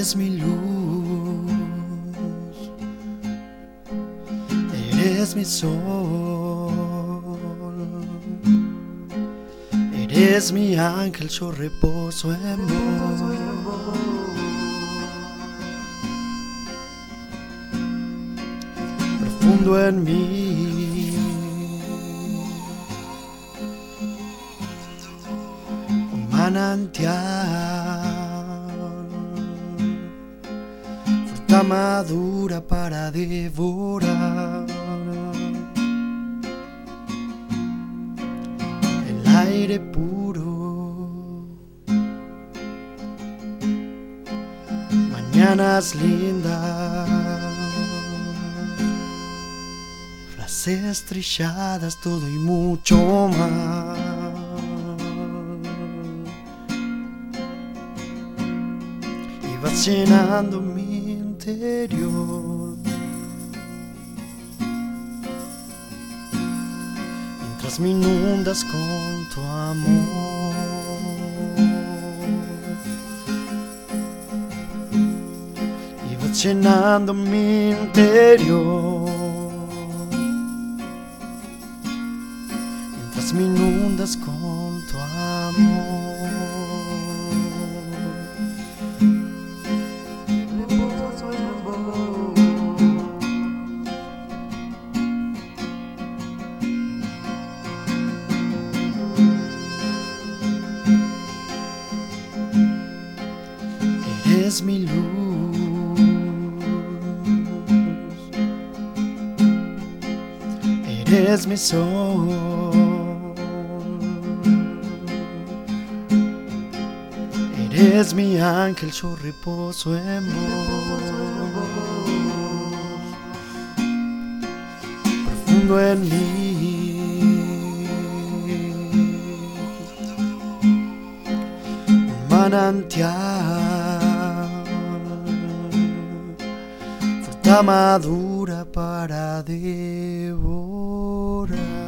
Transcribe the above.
Eres mi luz, eres mi sol, eres mi ángel, yo reposo en vos. Profundo en mí, un manantial, fruta madura para devorar. El aire puro, mañanas lindas, frases trilladas, todo y mucho más. Y vas llenando mi interior, mientras me inundas con tu amor. Y vas llenando mi interior, mientras me inundas con tu amor. Eres mi luz, eres mi sol, eres mi ángel, yo reposo en vos. Profundo en mí, un manantial, fruta madura para devorar.